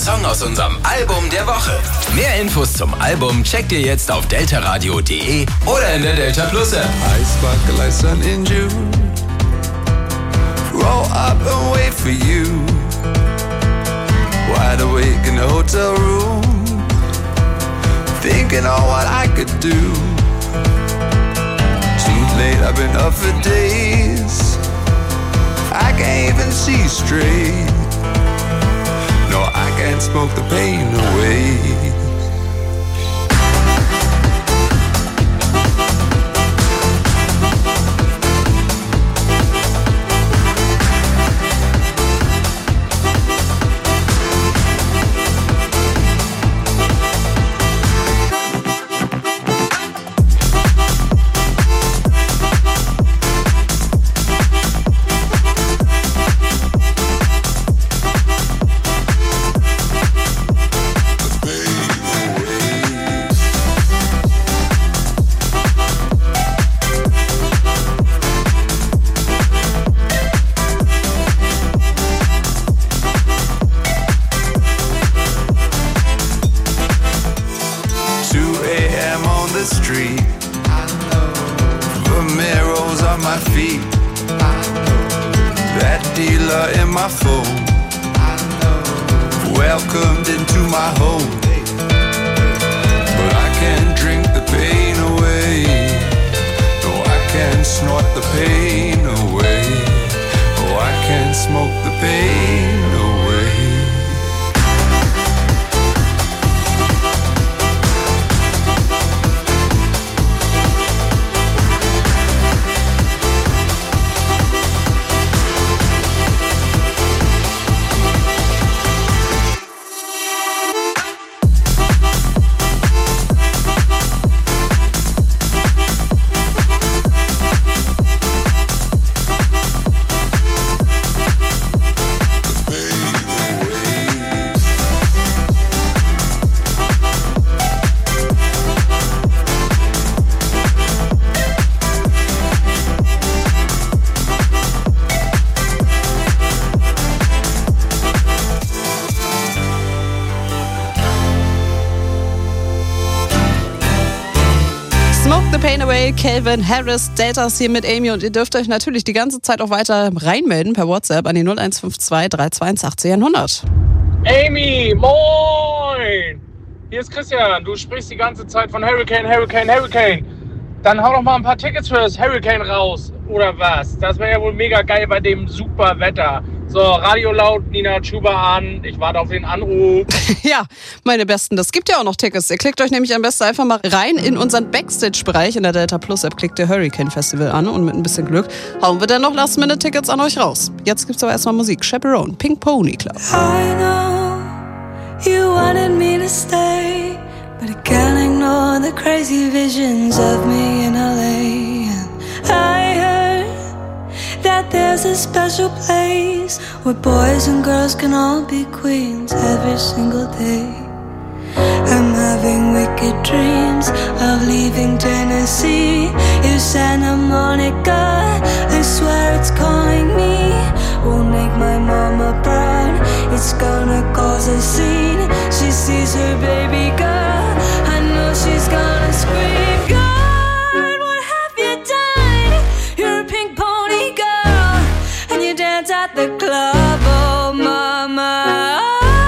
Song aus unserem Album der Woche. Mehr Infos zum Album checkt ihr jetzt auf deltaradio.de oder in der Delta Plus App. I sparkle like sun in June. Roll up and wait for you. Wide awake in the hotel room, thinking on what I could do. Too late, I've been up for days. I can't even see straight. No, I can't smoke the pain away. Welcomed into my home, but I can't drink the pain away. No, I can't snort the pain away. Oh, I can't smoke the pain away. Calvin Harris, Deltas hier mit Amy und ihr dürft euch natürlich die ganze Zeit auch weiter reinmelden per WhatsApp an die 0152 321 100. Amy, moin! Hier ist Christian, du sprichst die ganze Zeit von Hurricane. Dann hau doch mal ein paar Tickets für das Hurricane raus, oder was? Das wäre ja wohl mega geil bei dem super Wetter. So, Radio laut, Nina Chuba an. Ich warte auf den Anruf. Ja, meine Besten, das gibt ja auch noch Tickets. Ihr klickt euch nämlich am besten einfach mal rein in unseren Backstage-Bereich in der Delta Plus App. Klickt ihr Hurricane Festival an und mit ein bisschen Glück hauen wir dann noch Last-Minute-Tickets an euch raus. Jetzt gibt's aber erstmal Musik. Chaperone, Pink Pony Club. I know you wanted me to stay, but I can't ignore the crazy visions of me in LA. And I heard that there's a special place where boys and girls can all be queens every single day. I'm having wicked dreams of leaving Tennessee. If Santa Monica, I swear it's calling me. Won't make my mama proud, it's gonna cause a scene. She sees her baby girl, I know she's gonna scream. God, what have you done? You're a pink pony girl, and you dance at the club, oh mama.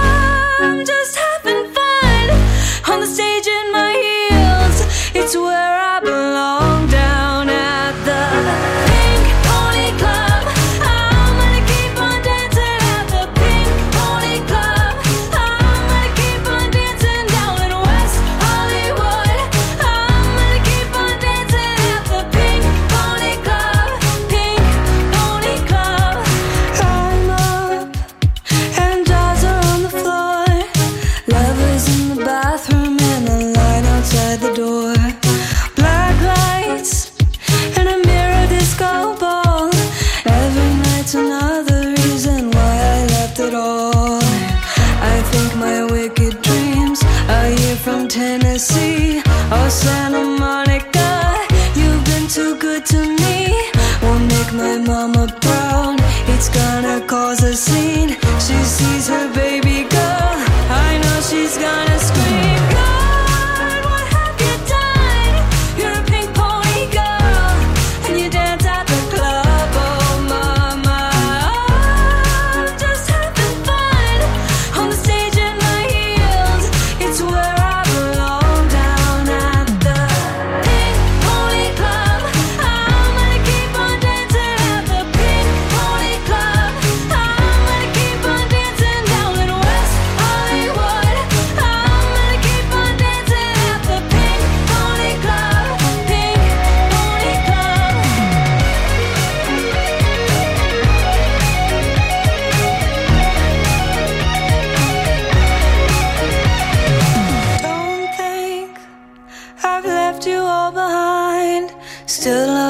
I'm just having fun on the stage in my heels. It's where I belong, down at the Pink Pony Club. I'm gonna keep on dancing at the Pink Pony Club. I'm gonna keep on dancing down in West Hollywood. I'm gonna keep on dancing at the Pink Pony Club. Pink Pony Club. I'm up and dolls are on the floor. Lovers in the bathroom and a line outside the door. Black lights and a mirror disco ball. Every night's another reason why I left it all. I think my wicked dreams are here from Tennessee or Santa Monica. You've been too good to me. Won't make my mama proud, it's gonna cause a scene. She sees her baby girl,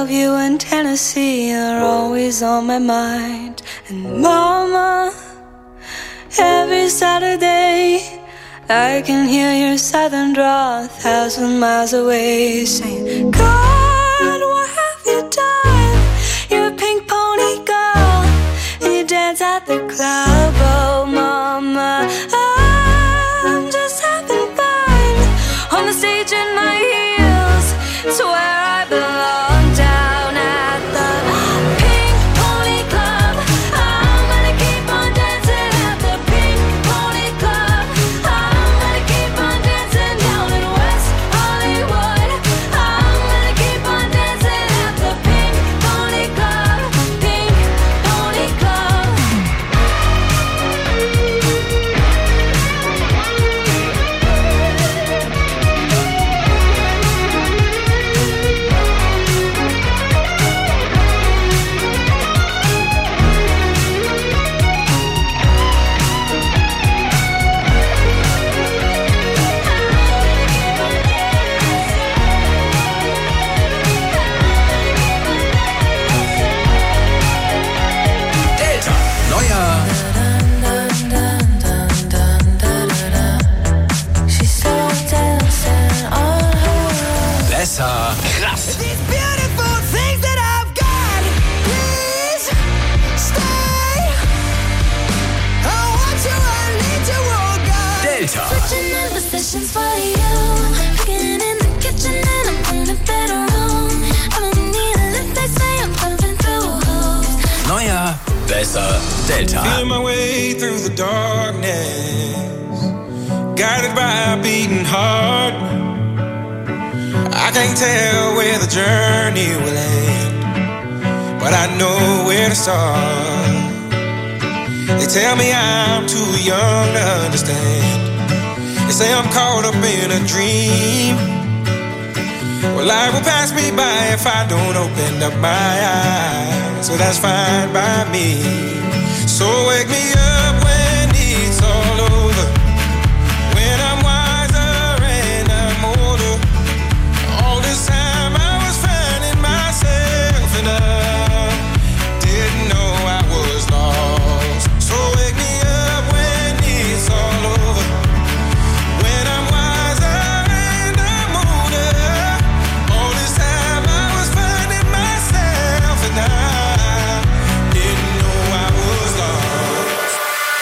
of you in Tennessee are always on my mind. And Mama, every Saturday I can hear your southern drawl 1,000 miles away, saying, God, what have you done? You're a pink pony girl, and you dance at the club. Oh, Mama, I'm just having fun on the stage in my heels. It's where I belong, down at the Pink Pony Club. I'm gonna keep on dancing at the Pink Pony Club. I'm gonna keep on dancing down in West Hollywood. I'm gonna keep on dancing at the Pink Pony Club. Pink Pony Club. Delta. Neuer She's so dancing on her own. besser krass. These beautiful things that I've got, please stay. I want you, I need you, oh God. Delta. Switching in positions for you. Cooking in the kitchen and I'm in a better room. I don't need a lift, they say I'm pumping through holes. Neuer besser Delta. Feel my way through the darkness, guided by a beating heart. I can't tell where the journey will end, but I know where to start. They tell me I'm too young to understand. They say I'm caught up in a dream. Well, life will pass me by if I don't open up my eyes. So that's fine by me. So wake me up when it's all over, when I'm wiser and I'm older. All this time I was finding myself and I didn't know I was lost. So wake me up when it's all over, when I'm wiser and I'm older. All this time I was finding myself and I didn't know I was lost.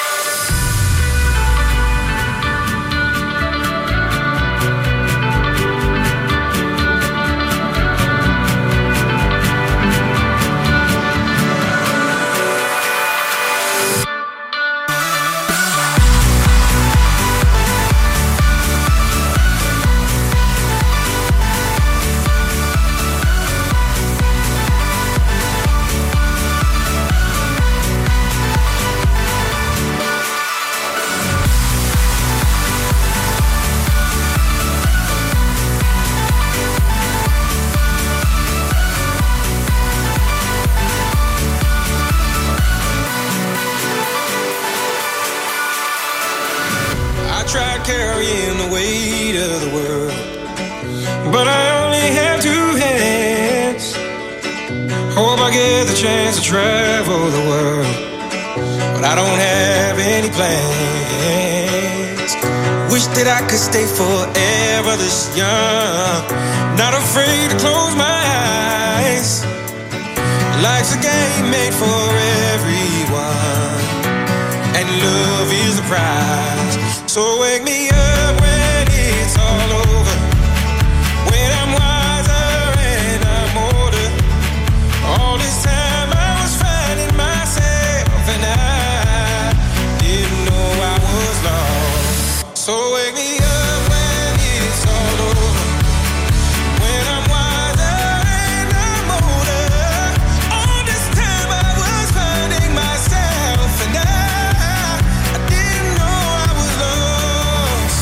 I tried carrying the weight of the world, but I only have two hands. Hope I get the chance to travel the world, but I don't have any plans. Wish that I could stay forever this young, not afraid to close my eyes. Life's a game made for everyone, and love is the prize. So wake me up when it's all over, when I'm wiser and I'm older. All this time I was finding myself and I didn't know I was lost. So wake me up when it's all over, when I'm wiser and I'm older. All this time I was finding myself and I didn't know I was lost.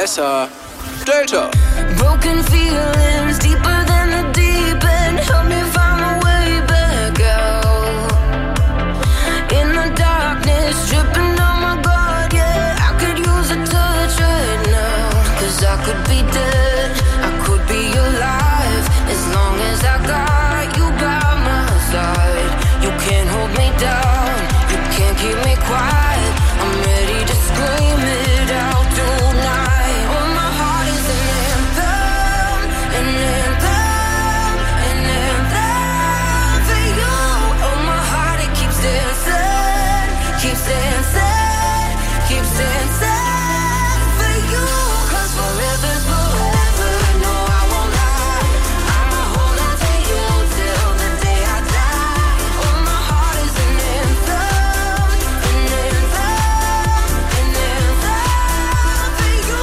besser Delta. Broken feelings deeper than the deep end. Help me find my way back out. In the darkness, dripping on my guard, yeah. I could use a touch right now. 'Cause I could be dead, I could be alive. As long as I got you by my side. You can't hold me down, you can't keep me quiet. I'm ready to scream it out tonight. Oh, my heart is an anthem, an anthem, an anthem for you. Oh, my heart, it keeps dancing, keeps dancing, keeps dancing for you. 'Cause forever's forever, no, I won't lie. I'ma hold on to you till the day I die. Oh, my heart is an anthem, an anthem, an anthem for you.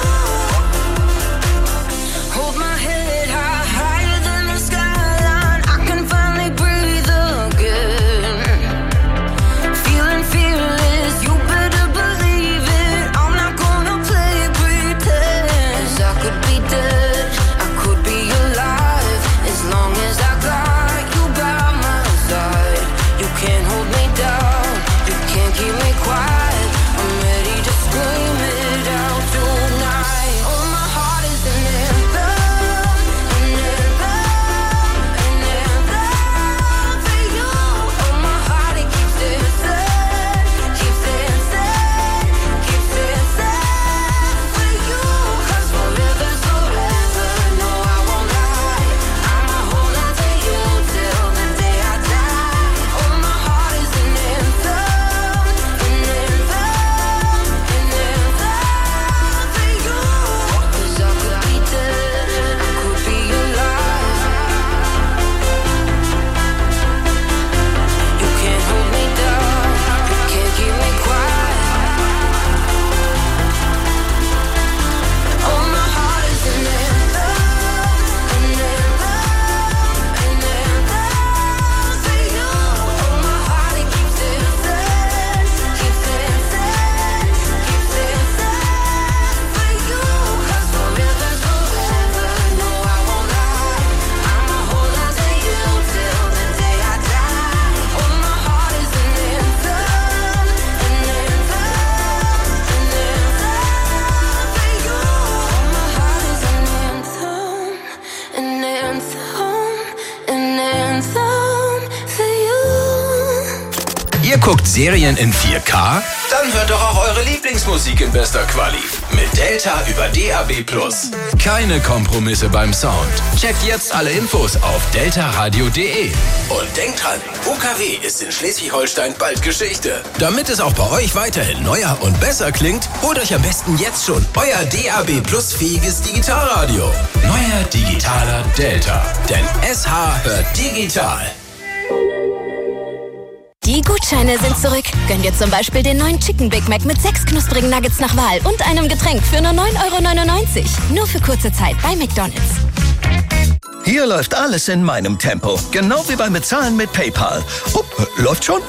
Hold my head high, higher than the skyline. I can finally breathe again. Feeling fearless, you better believe it. I'm not gonna play pretend. 'Cause I could be dead, I could be alive. As long as I got you by my side. You can't hold me down, you can't keep me quiet. I'm ready to scream it out tonight. Oh, my heart is an anthem, an anthem, an anthem for you. Oh, my heart, it keeps dancing, keeps dancing, keeps dancing for you. 'Cause forever's forever, no, I won't lie. I'ma hold on to you till the day I die. Oh, my heart is an anthem, an anthem, an anthem for you. 'Cause I could be dead, I could be alive. You can't hold me down, you can't keep me quiet. Oh, my heart is an anthem, an anthem, an anthem for you. Oh, my heart, it keeps dancing, keeps dancing, keeps dancing for you. 'Cause forever's forever, no, I won't lie. I'ma hold on to you till the day I die. Oh, my heart is an anthem, an anthem, an anthem for you. Oh, my heart is an anthem, an anthem, an anthem for you. Ihr guckt Serien in 4K? Dann hört doch auch eure Lieblingsmusik in bester Quali. Mit Delta über DAB+. Keine Kompromisse beim Sound. Checkt jetzt alle Infos auf deltaradio.de. Und denkt dran, UKW ist in Schleswig-Holstein bald Geschichte. Damit es auch bei euch weiterhin neuer und besser klingt, holt euch am besten jetzt schon euer DAB+ fähiges Digitalradio. Neuer digitaler Delta. Denn SH hört digital. Die Gutscheine sind zurück. Gönn dir zum Beispiel den neuen Chicken Big Mac mit 6 knusprigen Nuggets nach Wahl und einem Getränk für nur 9,99 €. Nur für kurze Zeit bei McDonald's. Hier läuft alles in meinem Tempo. Genau wie beim Bezahlen mit PayPal. Oh, läuft schon?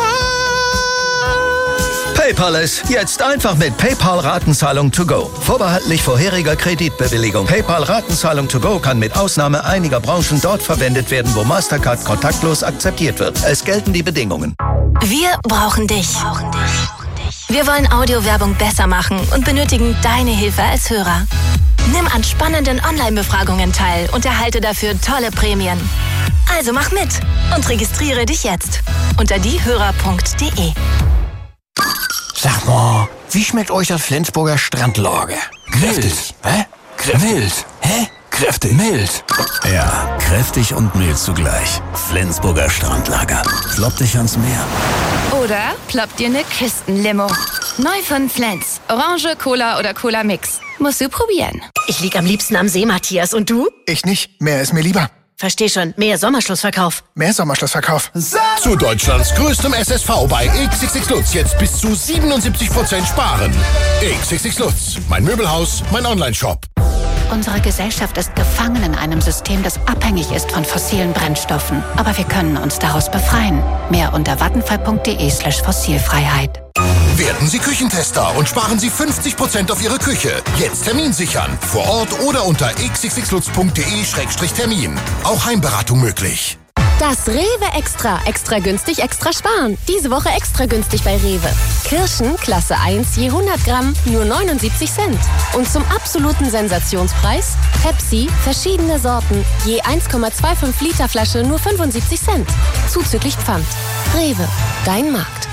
PayPal ist jetzt einfach mit PayPal Ratenzahlung to go. Vorbehaltlich vorheriger Kreditbewilligung. PayPal Ratenzahlung to go kann mit Ausnahme einiger Branchen dort verwendet werden, wo Mastercard kontaktlos akzeptiert wird. Es gelten die Bedingungen. Wir brauchen dich. Wir wollen Audiowerbung besser machen und benötigen deine Hilfe als Hörer. Nimm an spannenden Online-Befragungen teil und erhalte dafür tolle Prämien. Also mach mit und registriere dich jetzt unter diehörer.de. Sag mal, wie schmeckt euch das Flensburger Strandlager? Kräftig. Hä? Mild. Hä? Kräftig. Mild. Ja, kräftig und mild zugleich. Flensburger Strandlager. Plopp dich ans Meer. Oder ploppt dir eine Küstenlimo. Neu von Flens. Orange, Cola oder Cola Mix. Musst du probieren. Ich lieg am liebsten am See, Matthias. Und du? Ich nicht. Meer ist mir lieber. Versteh schon. Mehr Sommerschlussverkauf. Mehr Sommerschlussverkauf. Zu Deutschlands größtem SSV bei XXX Lutz. Jetzt bis zu 77% sparen. XXX Lutz. Mein Möbelhaus, mein Onlineshop. Unsere Gesellschaft ist gefangen in einem System, das abhängig ist von fossilen Brennstoffen. Aber wir können uns daraus befreien. Mehr unter vattenfall.de/Fossilfreiheit. Werden Sie Küchentester und sparen Sie 50% auf Ihre Küche. Jetzt Termin sichern. Vor Ort oder unter xxxlutz.de/termin. Auch Heimberatung möglich. Das Rewe Extra. Extra günstig, extra sparen. Diese Woche extra günstig bei Rewe. Kirschen, Klasse 1, je 100 Gramm, nur 79 Cent. Und zum absoluten Sensationspreis Pepsi, verschiedene Sorten, je 1,25 Liter Flasche, nur 75 Cent. Zuzüglich Pfand. Rewe, dein Markt.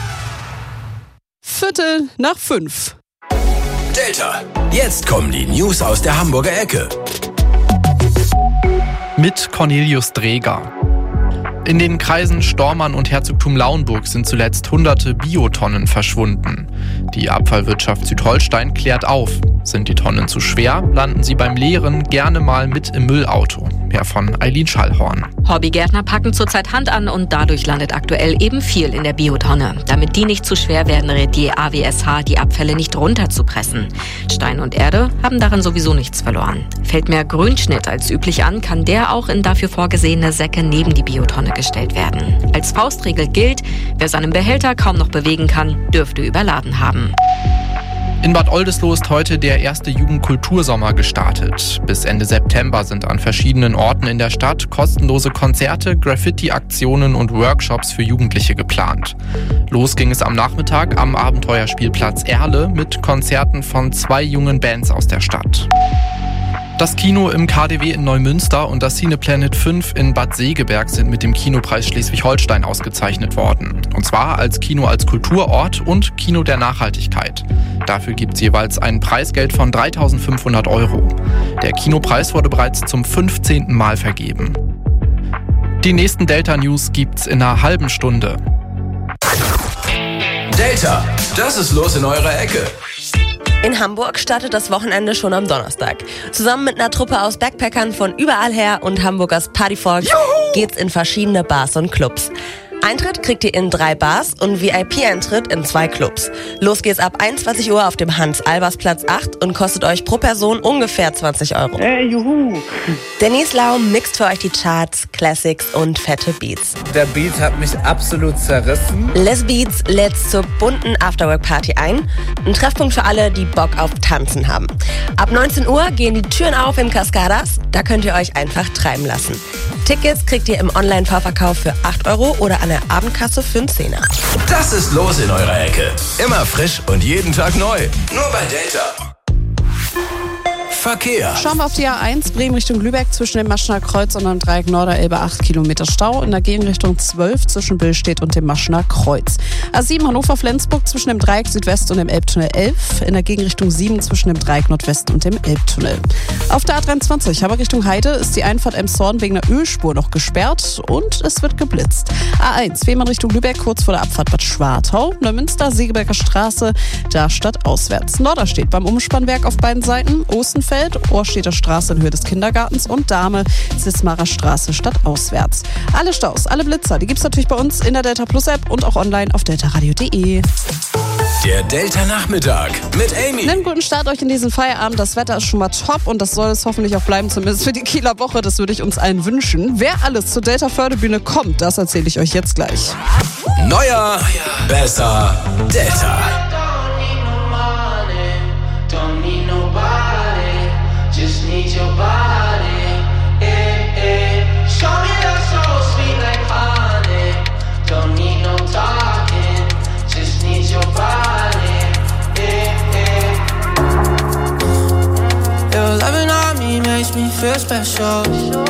4:45. Delta. Jetzt kommen die News aus der Hamburger Ecke. Mit Cornelius Dreger. In den Kreisen Stormann und Herzogtum Lauenburg sind zuletzt hunderte Biotonnen verschwunden. Die Abfallwirtschaft Südholstein klärt auf. Sind die Tonnen zu schwer, landen sie beim Leeren gerne mal mit im Müllauto. Mehr von Eileen Schallhorn. Hobbygärtner packen zurzeit Hand an und dadurch landet aktuell eben viel in der Biotonne. Damit die nicht zu schwer werden, rät die AWSH, die Abfälle nicht runterzupressen. Stein und Erde haben daran sowieso nichts verloren. Fällt mehr Grünschnitt als üblich an, kann der auch in dafür vorgesehene Säcke neben die Biotonne gestellt werden. Als Faustregel gilt, wer seinen Behälter kaum noch bewegen kann, dürfte überladen haben. In Bad Oldesloe ist heute der erste Jugendkultursommer gestartet. Bis Ende September sind an verschiedenen Orten in der Stadt kostenlose Konzerte, Graffiti-Aktionen und Workshops für Jugendliche geplant. Los ging es am Nachmittag am Abenteuerspielplatz Erle mit Konzerten von 2 jungen Bands aus der Stadt. Das Kino im KaDeWe in Neumünster und das Cineplanet 5 in Bad Segeberg sind mit dem Kinopreis Schleswig-Holstein ausgezeichnet worden. Und zwar als Kino als Kulturort und Kino der Nachhaltigkeit. Dafür gibt es jeweils ein Preisgeld von 3.500 €. Der Kinopreis wurde bereits zum 15. Mal vergeben. Die nächsten Delta-News gibt's in einer halben Stunde. Delta, das ist los in eurer Ecke. In Hamburg startet das Wochenende schon am Donnerstag. Zusammen mit einer Truppe aus Backpackern von überall her und Hamburgers Partyvolk geht's in verschiedene Bars und Clubs. Eintritt kriegt ihr in 3 Bars und VIP-Eintritt in 2 Clubs. Los geht's ab 21 Uhr auf dem Hans-Albers-Platz 8 und kostet euch pro Person ungefähr 20 €. Hey, juhu! Denise Laum mixt für euch die Charts, Classics und fette Beats. Der Beat hat mich absolut zerrissen. Les Beats lädt zur bunten Afterwork-Party ein. Ein Treffpunkt für alle, die Bock auf Tanzen haben. Ab 19 Uhr gehen die Türen auf im Cascadas. Da könnt ihr euch einfach treiben lassen. Tickets kriegt ihr im Online-Vorverkauf für 8 € oder an der Abendkasse für einen 10er. Das ist los in eurer Ecke. Immer frisch und jeden Tag neu. Nur bei Delta. Verkehr. Schauen wir auf die A1, Bremen Richtung Lübeck zwischen dem Maschener Kreuz und dem Dreieck Norderelbe 8 Kilometer Stau. In der Gegenrichtung 12 zwischen Billstedt und dem Maschener Kreuz. A7 Hannover-Flensburg zwischen dem Dreieck Südwest und dem Elbtunnel 11. In der Gegenrichtung 7 zwischen dem Dreieck Nordwest und dem Elbtunnel. Auf der A23 aber Richtung Heide ist die Einfahrt Emshorn wegen der Ölspur noch gesperrt und es wird geblitzt. A1 Fehmarn Richtung Lübeck kurz vor der Abfahrt Bad Schwartau. Neumünster, Segeberger Straße, da stadtauswärts. Norderstedt beim Umspannwerk auf beiden Seiten. Ostenfeld, Ohrstedter Straße in Höhe des Kindergartens und Dahme, Sismarer Straße stadtauswärts. Alle Staus, alle Blitzer, die gibt's natürlich bei uns in der Delta Plus App und auch online auf deltaradio.de. Der Delta Nachmittag mit Amy. Einen guten Start euch in diesen Feierabend. Das Wetter ist schon mal top und das soll es hoffentlich auch bleiben, zumindest für die Kieler Woche. Das würde ich uns allen wünschen. Wer alles zur Delta Förderbühne kommt, das erzähle ich euch jetzt gleich. Neuer, besser, Delta. Just need your body, Show me that soul sweet like honey. Don't need no talking, just need your body, Your loving on me makes me feel special.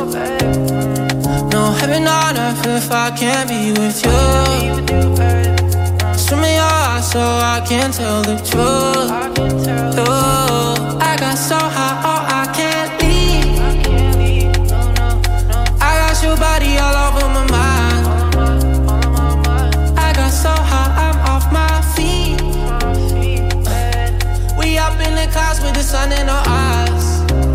No heaven on earth if I can't be with you. Swim in your eyes so I can tell the truth. I got so high, oh, I can't leave. I got your body all over my mind. I got so high, I'm off my feet. We up in the clouds with the sun in our eyes.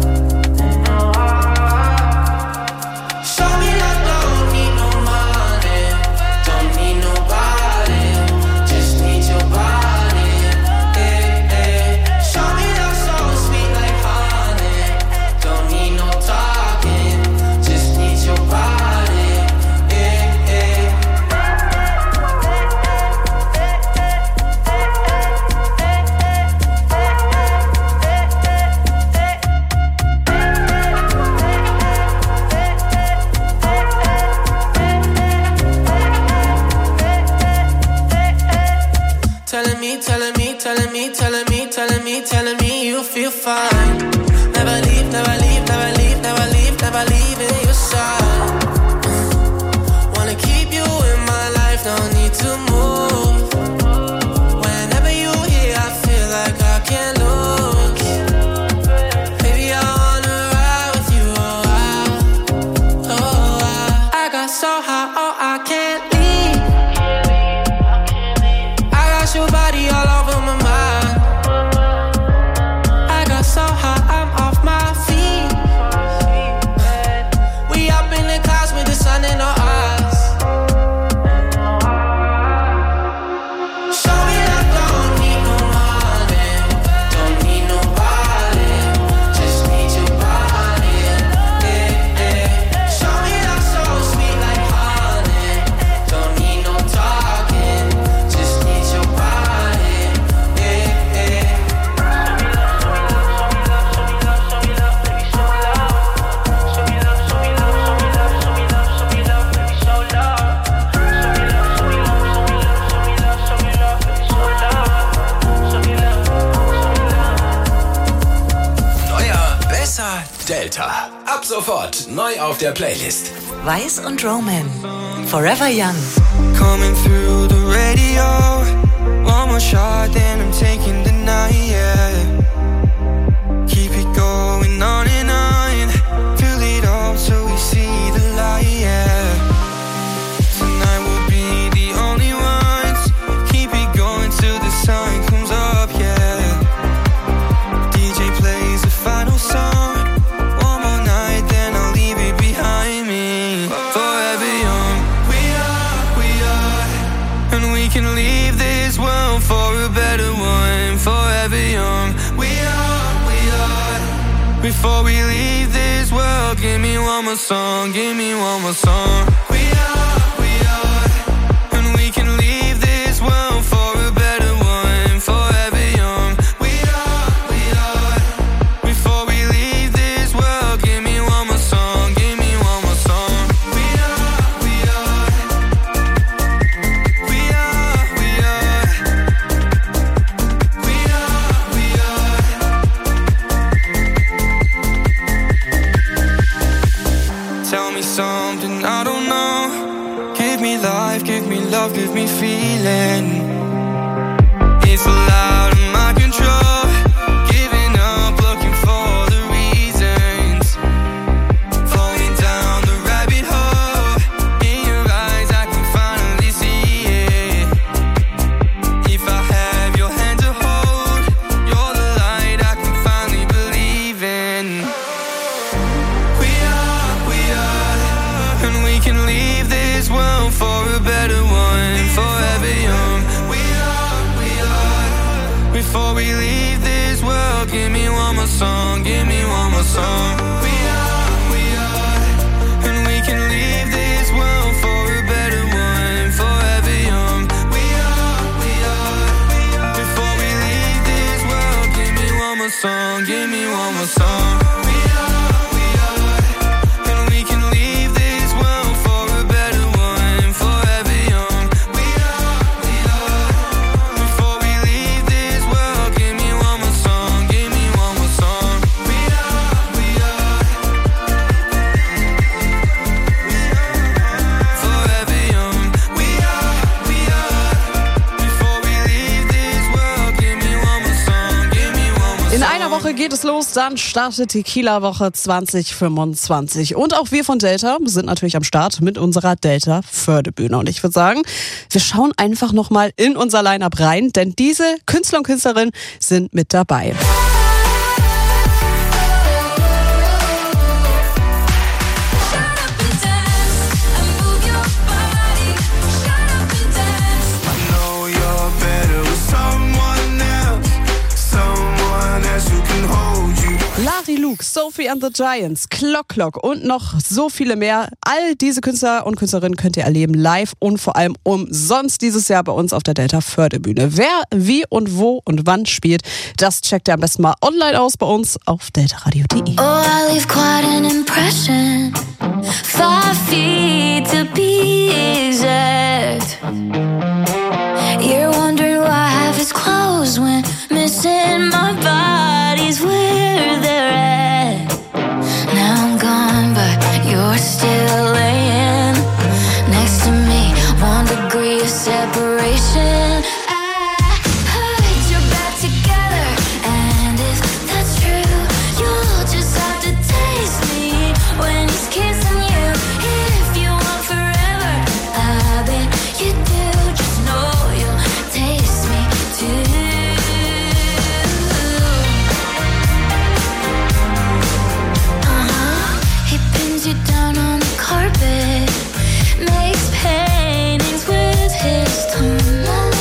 Show me that don't need no money, don't need nobody, just need your body. Show me that soul sweet like honey. sofort neu auf der Playlist. Weiß und Roman. Forever Young. Coming through the radio. One more shot, then I'm taking the night, yeah. Keep it going on and on. Fill it up so we see the light, yeah. Tonight we'll be the only ones. Keep it going till the sun comes up, yeah. DJ plays the final song. One more night, then I'll leave it behind me. Forever young, we are, and we can leave this world for a better one. Forever young, we are. Before we leave this world, give me one more song, give me one more song. We are, and we can leave this world for a better one. Forever young, we are. Before we leave this world, give me one more song, give me one more song. We are, we are. Tell me something I don't know. Give me life, give me love, give me feeling. It's all out of my control. Giving up, looking for the reasons. Falling down the rabbit hole. In your eyes I can finally see it. If I have your hand to hold, you're the light I can finally believe in. And we can leave this world for a better one. Forever young, we are. Before we leave this world, give me one more song, give me one more song. We are. And we can leave this world for a better one. Forever young, we are. Before we leave this world, give me one more song, give me one more song. In einer Woche geht es los, dann startet Tequila-Woche 2025. Und auch wir von Delta sind natürlich am Start mit unserer Delta-Fördebühne. Und ich würde sagen, wir schauen einfach nochmal in unser Line-Up rein, denn diese Künstler und Künstlerinnen sind mit dabei. Lari Luke, Sophie and the Giants, Clock und noch so viele mehr. All diese Künstler und Künstlerinnen könnt ihr erleben live und vor allem umsonst dieses Jahr bei uns auf der Delta Fördebühne. Wer, wie und wo und wann spielt, das checkt ihr am besten mal online aus bei uns auf deltaradio.de. Oh, I leave quite an impression. 5 feet to be exact. You're wondering why I have his clothes when missing my body's where they're at. Now I'm gone, but you're still laying next to me. 1 degree of separation. I put your back together, and if that's true, you'll just have to taste me when he's kissing you. If you want forever, I bet you do. Just know you'll taste me too. He pins you down on the carpet, makes paintings with his tongue.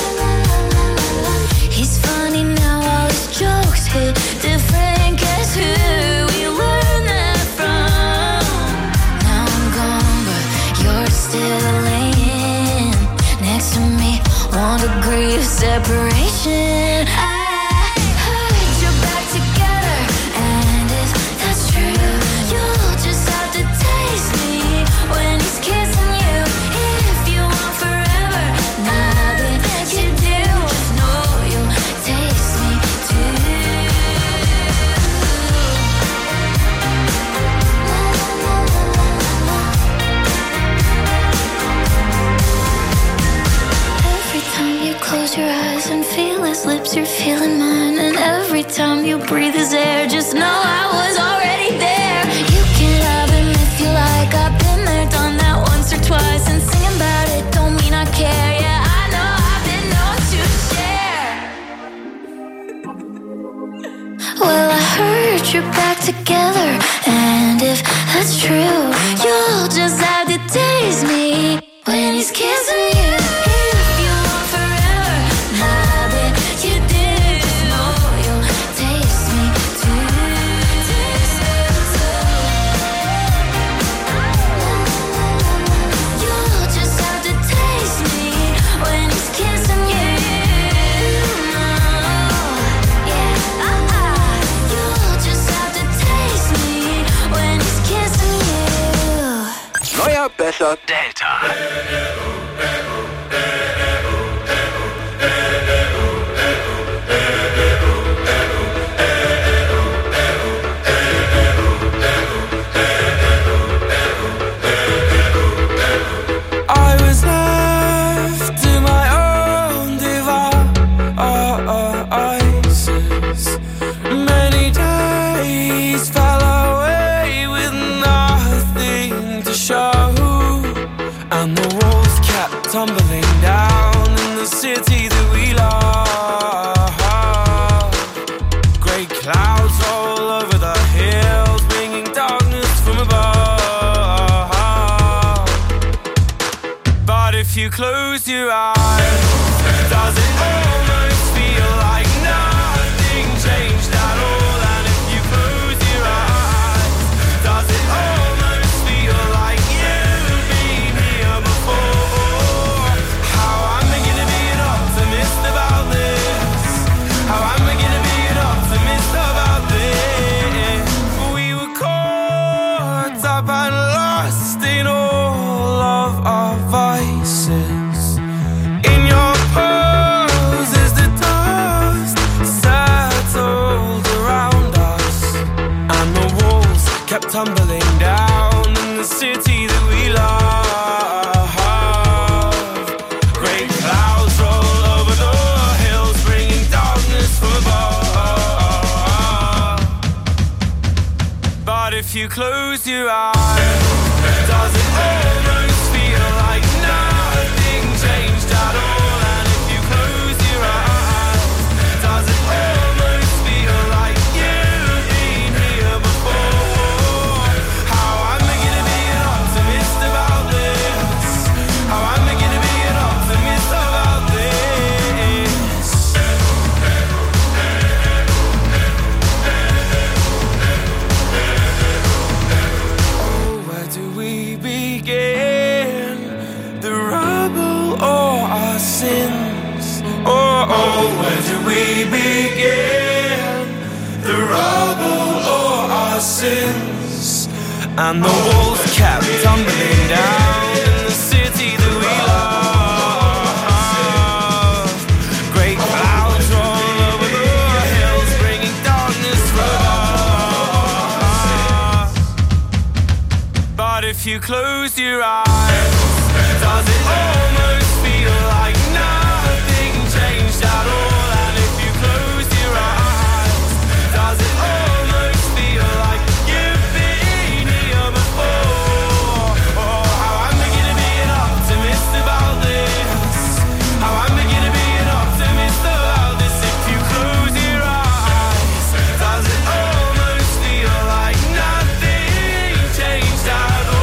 He's funny now, all his jokes hit different. Guess who we learned that from? Now I'm gone, but you're still laying next to me. 1 degree of separation. I put your back together, and if that's true, you'll just have to taste me when he's kissing you. If you want forever, I bet you do. Just know you'll taste me too. you're feeling mine. And every time you breathe this air, just know I was already there. You can love him if you like. I've been there, done that once or twice. And singing about it don't mean I care. Yeah, I know I've been known to share. Well, I heard you're back together, and if that's true, you'll just have to taste me when he's kissing you. If you want forever, I bet you do. Know you'll taste me too. You'll just have to taste me when he's kissing you. Neuer, besser, Delta. I was left to my own devices. Many days fell away with nothing to show, and the walls kept tumbling down in the city that we love. Grey clouds all over the hills, bringing darkness from above. But if you close your eyes, does it almost feel like nothing changed at all? And if you close your eyes, does it almost feel like you've been here before? How am I gonna be an optimist about this? How am I gonna be an optimist about this? We were caught up and lost in all of our vices. In your poses, the dust settled around us, and the walls kept tumbling down in the city that we love. Great clouds roll over the hills, bringing darkness from above. But if you close your eyes, does it almost feel like nothing changed at all? And if you close your eyes, does it almost feel like you've been here before? How am I gonna be an optimist about this? How am I gonna be an optimist about this? Oh, where do we begin? The rubble or our sins? Oh, where do we begin? The rubble or our sins? And the walls kept tumbling down in the city that we love. Great clouds roll over the hills, bringing darkness from above. But if you close your eyes, does it almost feel like nothing changed at all? And if you close your eyes, does it almost feel like you've been here before? Oh, how am I gonna be an optimist about this? How am I gonna be an optimist about this? If you close your eyes, does it almost feel like nothing changed at all?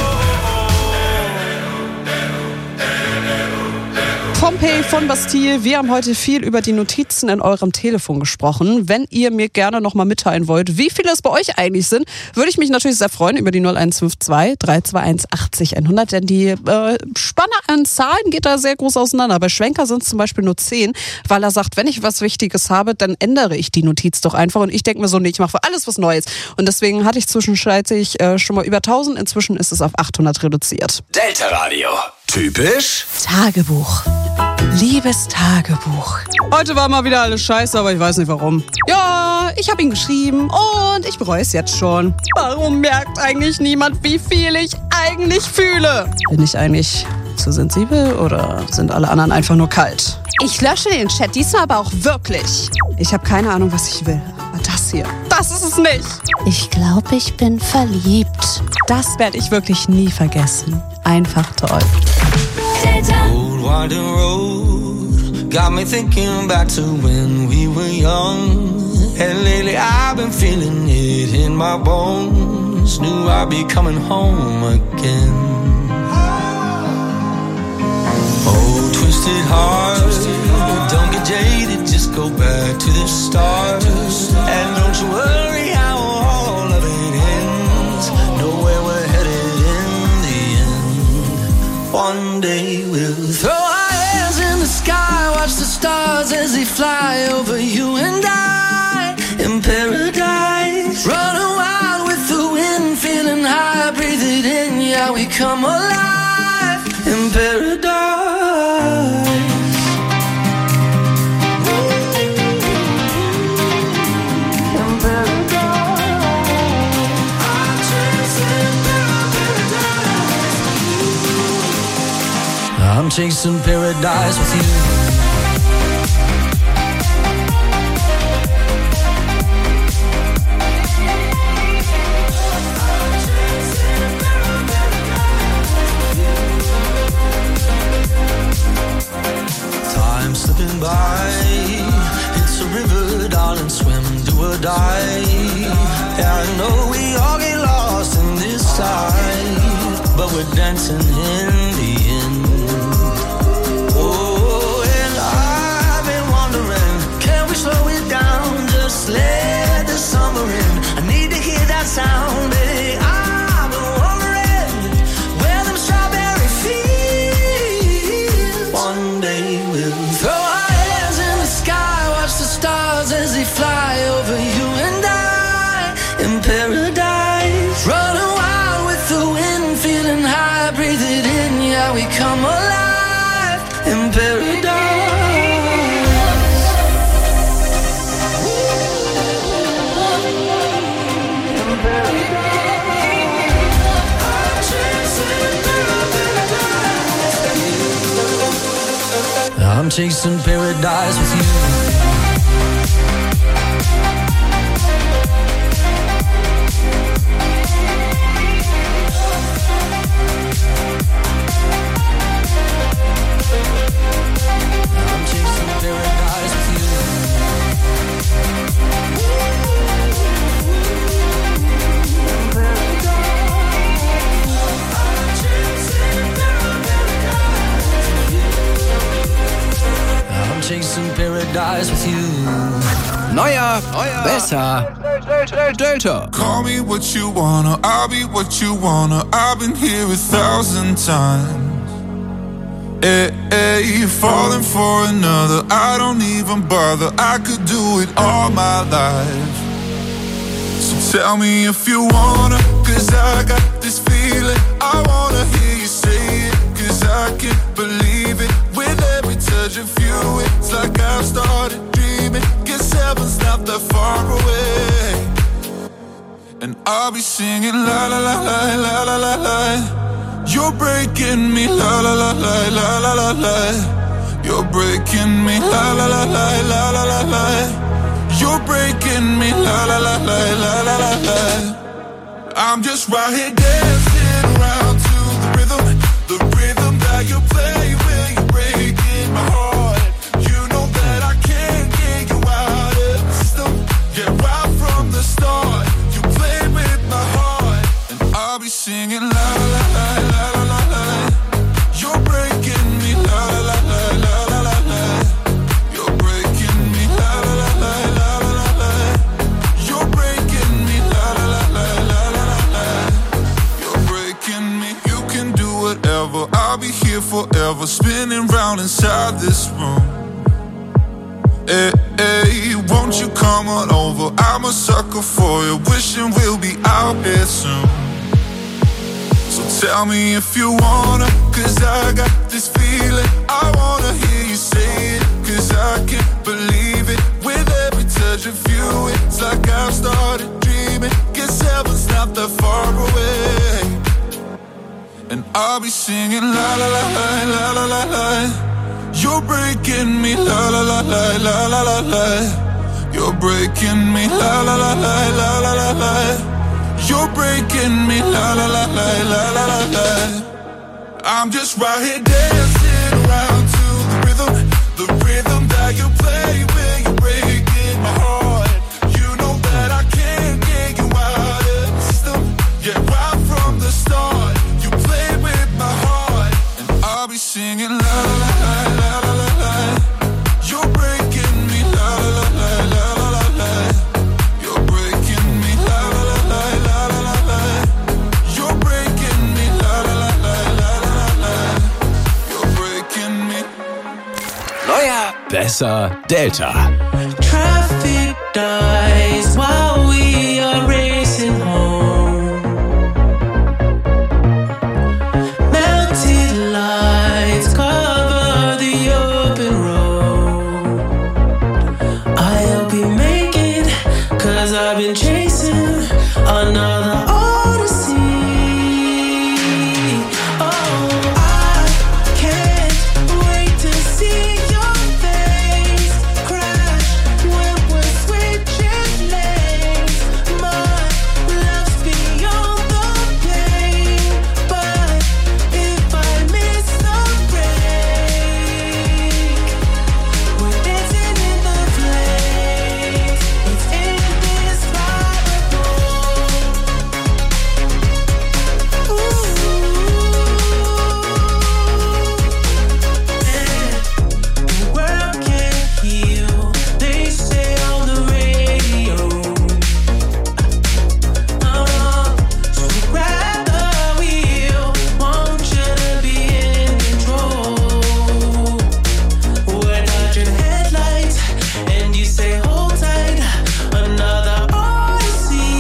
Pompey von Bastille, wir haben heute viel über die Notizen in eurem Telefon gesprochen. Wenn ihr mir gerne nochmal mitteilen wollt, wie viele es bei euch eigentlich sind, würde ich mich natürlich sehr freuen über die 0152 321 80 100, denn die Spanne an Zahlen geht da sehr groß auseinander. Bei Schwenker sind es zum Beispiel nur 10, weil er sagt, wenn ich was Wichtiges habe, dann ändere ich die Notiz doch einfach. Und ich denke mir so, nee, ich mache für alles was Neues. Und deswegen hatte ich zwischenzeitlich schon mal über 1000, inzwischen ist es auf 800 reduziert. Delta Radio. Typisch Tagebuch. Liebes Tagebuch. Heute war mal wieder alles scheiße, aber ich weiß nicht warum. Ja, ich habe ihn geschrieben und ich bereue es jetzt schon. Warum merkt eigentlich niemand, wie viel ich eigentlich fühle? Bin ich eigentlich zu sensibel oder sind alle anderen einfach nur kalt? Ich lösche den Chat, diesmal aber auch wirklich. Ich habe keine Ahnung, was ich will. Aber das hier, das ist es nicht. Ich glaube, ich bin verliebt. Das werde ich wirklich nie vergessen. Einfach toll. Old winding road got me thinking back to when we were young. And lately I've been feeling it in my bones. Knew I'd be coming home again. Oh, twisted heart, don't get jaded, just go back to the start. And don't you worry how all of it ends. Know where we're headed in the end. One day we'll throw our hands in the sky, watch the stars as they fly over you and I. In paradise, running wild with the wind, feeling high, breathe it in, yeah, we come alive. In paradise. I'm chasing paradise with you. Time slipping by, it's a river, darling, swim, do or die. Yeah, I know we all get lost in this life, but we're dancing in the end. Oh, and I've been wondering, can we slow it down, just let the summer in. I need to hear that sound, baby. I've been wondering where them strawberry fields. One day we'll throw our hands in the sky, watch the stars as they fly over you and I. In paradise, running wild with the wind, feeling high, breathe it in, yeah, we come alive. In paradise. I'm chasing paradise with you. I'm chasing paradise with you. I'm chasing paradise with you. Neuer, besser, Delta. Call me what you wanna, I'll be what you wanna. I've been here 1,000 times. You're falling for another, I don't even bother. I could do it all my life. So tell me if you wanna, cause I got this feeling. I wanna hear you say it, cause I can't believe it. With every touch of you, it's like I've started dreaming. Guess heaven's not that far away. And I'll be singing la la la la la la la la. You're breaking me la la la la la la la la. You're breaking me la la la la la la la la. You're breaking me la la la la la la la la. I'm just right here dancing around to the rhythm that you play when you're breaking my heart. You know that I can't get you out of the system. Yeah, right from the start, you played with my heart, and I'll be singing la la la la la la la. You're breaking me la la la la la la la. You're breaking me la la la la la la la. You're breaking me la la la la la la la. You're breaking me. You can do whatever, I'll be here forever, spinning round inside this room. Hey, won't you come on over? I'm a sucker for you, wishing we'll be out here soon. So tell me if you wanna, cause I got this feeling. I wanna hear you say it, cause I can't believe it. With every touch of you, it's like I've started dreaming. Guess heaven's not that far away. And I'll be singing la la la la la la la la. You're breaking me, la la la la la la la la. You're breaking me, la la la la la la la la. You're breaking me, la la la la la la la la. I'm just right here dancing around to the rhythm that you play when you're breaking my heart. You know that I can't get you out of the system. Yeah, right from the start, you play with my heart, and I'll be singing la la la la la la la. You're breaking me, la la la la la la la. You're breaking me, la la la la la la la. You're breaking me, la la la la la la la. You're breaking me. Neuer, besser, Delta. Traffic dies while we are racing home. Melted lights cover the open road. I'll be making, 'cause I've been chasing another odyssey. Oh, I can't wait to see your face crash when we're switching lanes. My love's beyond the pain, but if I miss the break, we're dancing in the flames. It's indescribable. The world can't heal, they say on the radio. So grab the wheel, want you to be in control. We're dodging headlights, and you say hold tight, another odyssey.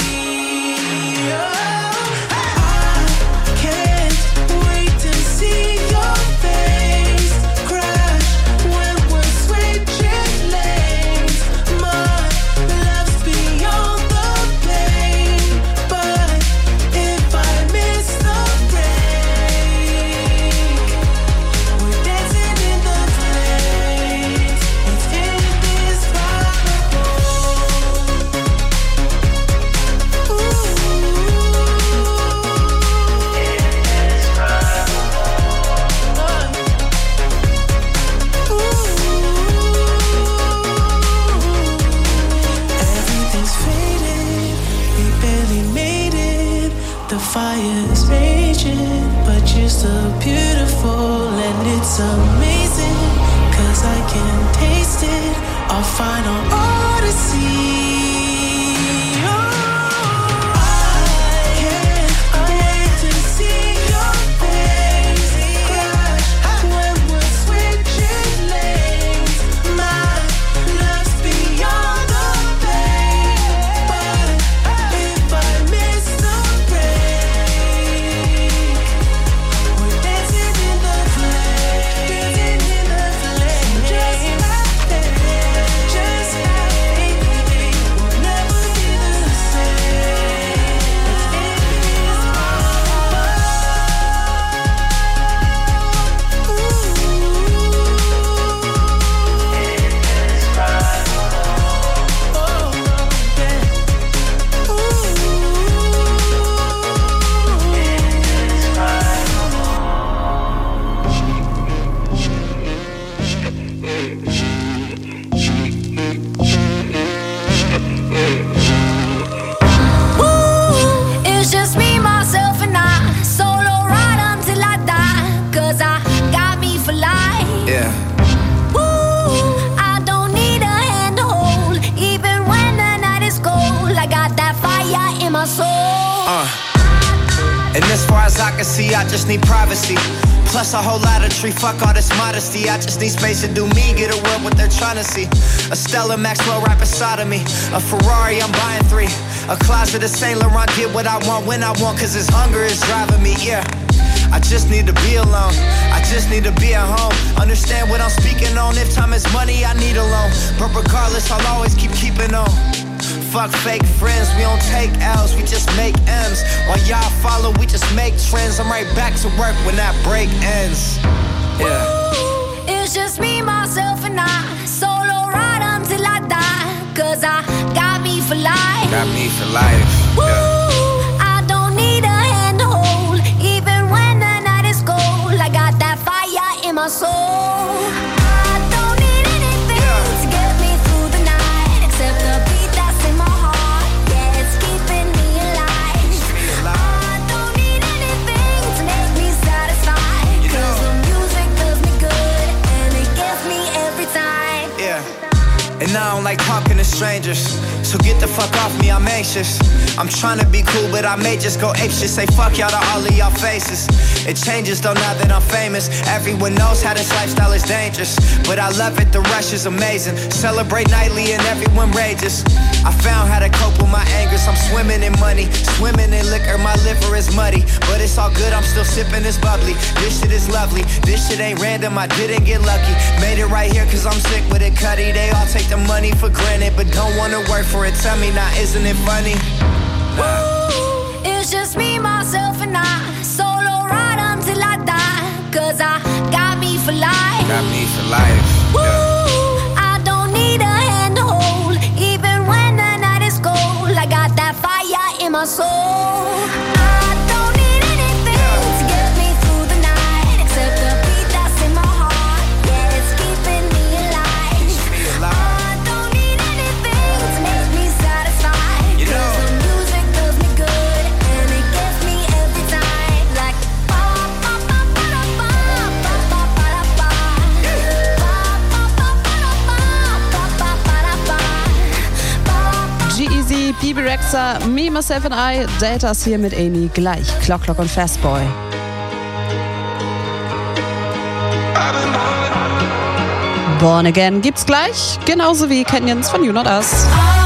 I can't wait to see your face crash when we're switching lanes. My love's beyond the pain, but if I miss the break, we're dancing in the flames. It's indescribable. Everything's faded, we barely made it. The fire's raging, but you're so beautiful, and it's amazing, 'cause I can taste it, our final odyssey. I can't wait to see your face crash when we're switching lanes. My love's beyond the pain, but if I miss the break, we're dancing in the flames. Just like that, just like we'll never be the same. It's just me, myself, and I. Solo ride until I die, 'cause I got me for life. Yeah. I don't need a hand to hold, even when the night is cold. I got that fire in my soul. And as far as I can see, I just need privacy. Plus a whole lot of tree, fuck all this modesty. I just need space to do me, get away what they're trying to see. A Stella Maxwell right beside of me. A Ferrari, I'm buying 3. A closet of Saint Laurent, get what I want when I want, 'cause this hunger is driving me, yeah. I just need to be alone, I just need to be at home. Understand what I'm speaking on, if time is money, I need a loan. But regardless, I'll always keep keeping on. Fuck fake friends, we don't take L's, we just make M's. While y'all follow, we just make trends. I'm right back to work when that break ends. Yeah. It's night, solo ride until I die. 'Cause I got me for life. Got me for life. Woo, Yeah. I don't need a hand to hold, even when the night is cold. I got that fire in my soul. I don't need anything to get me through the night, except the beat that's in my heart. Yeah, it's keeping me alive. I don't need anything to make me satisfied, 'cause the music does me good and it gets me every time. Yeah. And I don't like talking to strangers, so get the fuck off me, I'm anxious. I'm trying to be cool, but I may just go apeshit. Say fuck y'all to all of y'all faces. It changes though now that I'm famous. Everyone knows how this lifestyle is dangerous, but I love it, the rush is amazing. Celebrate nightly and everyone rages. I found how to cope with my angers. I'm swimming in money, swimming in liquor. My liver is muddy, but it's all good, I'm still sipping this bubbly. This shit is lovely, this shit ain't random, I didn't get lucky. Made it right here 'cause I'm sick with it, Cuddy. They all take the money for granted, but don't wanna work for it. Tell me now, isn't it funny? Ooh, it's just me, myself, and I. Solo ride until I die. 'Cause I got me for life. Got me for life. Woo, Yeah. I don't need a hand to hold, even when the night is cold. I got that fire in my soul. I don't need anything to get me through the night, except the beat that's in my heart. Yeah, it's keeping me alive. I don't need anything to make me satisfied, 'cause the music does me good and it gets me every time. Like G-Eazy, Bibi Rexha, Me, Myself and I, Deltas hier mit Amy, gleich Clock und Fastboy. Born Again gibt's gleich, genauso wie Canyons von You Not Us.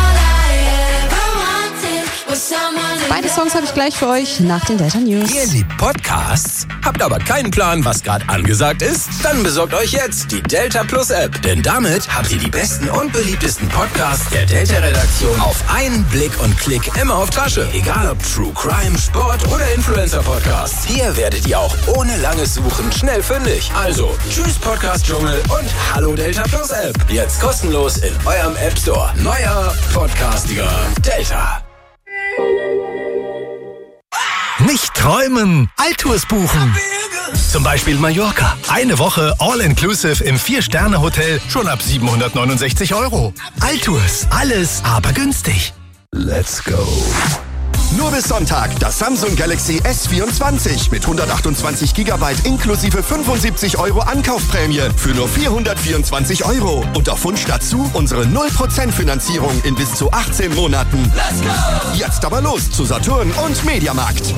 Beide Songs habe ich gleich für euch nach den Delta News. Ihr liebt Podcasts? Habt aber keinen Plan, was gerade angesagt ist? Dann besorgt euch jetzt die Delta Plus App. Denn damit habt ihr die besten und beliebtesten Podcasts der Delta-Redaktion auf einen Blick und Klick immer auf Tasche. Egal ob True Crime, Sport oder Influencer-Podcasts. Hier werdet ihr auch ohne langes Suchen schnell fündig. Also, tschüss Podcast-Dschungel und hallo Delta Plus App. Jetzt kostenlos in eurem App Store. Neuer Podcastiger Delta. Nicht träumen, Altours buchen. Zum Beispiel Mallorca. Eine Woche All-Inclusive im 4-Sterne-Hotel schon ab 769 €. Altours, alles aber günstig. Let's go. Nur bis Sonntag das Samsung Galaxy S24 mit 128 GB inklusive 75 € Ankaufprämie für nur 424 €. Und auf Wunsch dazu unsere 0% Finanzierung in bis zu 18 Monaten. Let's go! Jetzt aber los zu Saturn und Mediamarkt.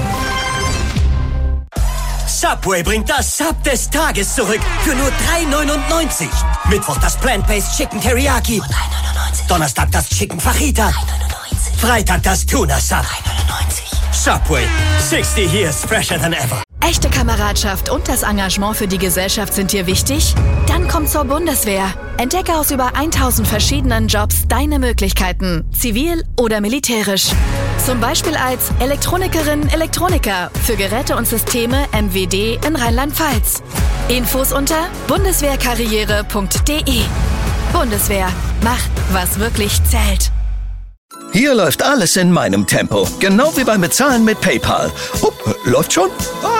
Subway bringt das Sub des Tages zurück für nur 3,99. Mittwoch das Plant-Based Chicken Teriyaki. 3,99. Donnerstag das Chicken Fajita. 3,99. Freitag das Tuna Sub. 3,99. Subway. 60 years fresher than ever. Echte Kameradschaft und das Engagement für die Gesellschaft sind dir wichtig? Dann komm zur Bundeswehr. Entdecke aus über 1000 verschiedenen Jobs deine Möglichkeiten, zivil oder militärisch. Zum Beispiel als Elektronikerin, Elektroniker für Geräte und Systeme MWD in Rheinland-Pfalz. Infos unter bundeswehrkarriere.de. Bundeswehr. Mach, was wirklich zählt. Hier läuft alles in meinem Tempo. Genau wie beim Bezahlen mit PayPal. Läuft schon?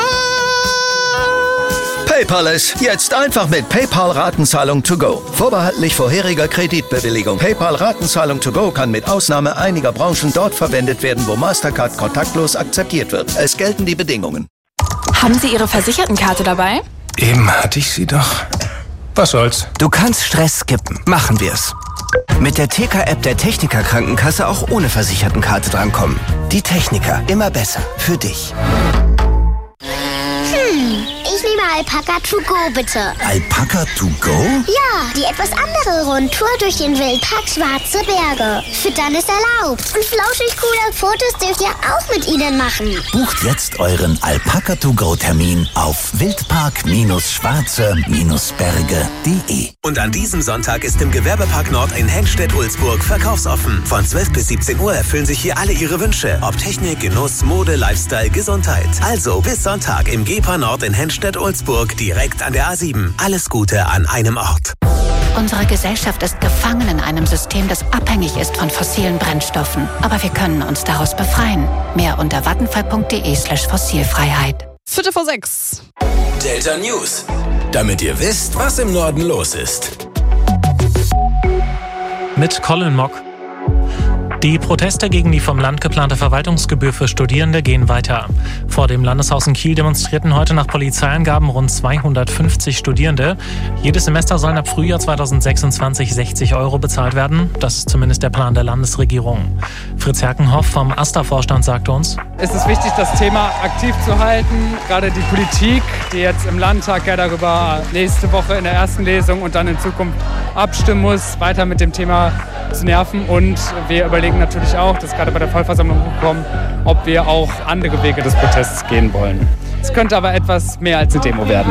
PayPal ist jetzt einfach mit PayPal Ratenzahlung to go. Vorbehaltlich vorheriger Kreditbewilligung. PayPal Ratenzahlung to go kann mit Ausnahme einiger Branchen dort verwendet werden, wo Mastercard kontaktlos akzeptiert wird. Es gelten die Bedingungen. Haben Sie Ihre Versichertenkarte dabei? Eben hatte ich sie doch. Was soll's? Du kannst Stress skippen. Machen wir's. Mit der TK-App der Techniker Krankenkasse auch ohne Versichertenkarte drankommen. Die Techniker, immer besser. Für dich. Ich nehme Alpaka to go, bitte. Alpaka to go? Ja, die etwas andere Rundtour durch den Wildpark Schwarze Berge. Füttern ist erlaubt. Und flauschig coole Fotos dürft ihr auch mit ihnen machen. Bucht jetzt euren Alpaka to go Termin auf wildpark-schwarze-berge.de. Und an diesem Sonntag ist im Gewerbepark Nord in Henstedt-Ulzburg verkaufsoffen. Von 12 bis 17 Uhr erfüllen sich hier alle ihre Wünsche. Ob Technik, Genuss, Mode, Lifestyle, Gesundheit. Also bis Sonntag im Gepa Nord in Henstedt-Ulzburg, direkt an der A7. Alles Gute an einem Ort. Unsere Gesellschaft ist gefangen in einem System, das abhängig ist von fossilen Brennstoffen. Aber wir können uns daraus befreien. Mehr unter vattenfall.de/Fossilfreiheit. 5:45. Delta News. Damit ihr wisst, was im Norden los ist. Mit Colin Mock. Die Proteste gegen die vom Land geplante Verwaltungsgebühr für Studierende gehen weiter. Vor dem Landeshaus in Kiel demonstrierten heute nach Polizeiangaben rund 250 Studierende. Jedes Semester sollen ab Frühjahr 2026 60 € bezahlt werden. Das ist zumindest der Plan der Landesregierung. Fritz Herkenhoff vom AStA-Vorstand sagte uns: Es ist wichtig, das Thema aktiv zu halten. Gerade die Politik, die jetzt im Landtag ja darüber nächste Woche in der ersten Lesung und dann in Zukunft abstimmen muss, weiter mit dem Thema zu nerven. Und wir überlegen natürlich auch, das ist gerade bei der Vollversammlung gekommen, ob wir auch andere Wege des Protests gehen wollen. Es könnte aber etwas mehr als eine Demo werden.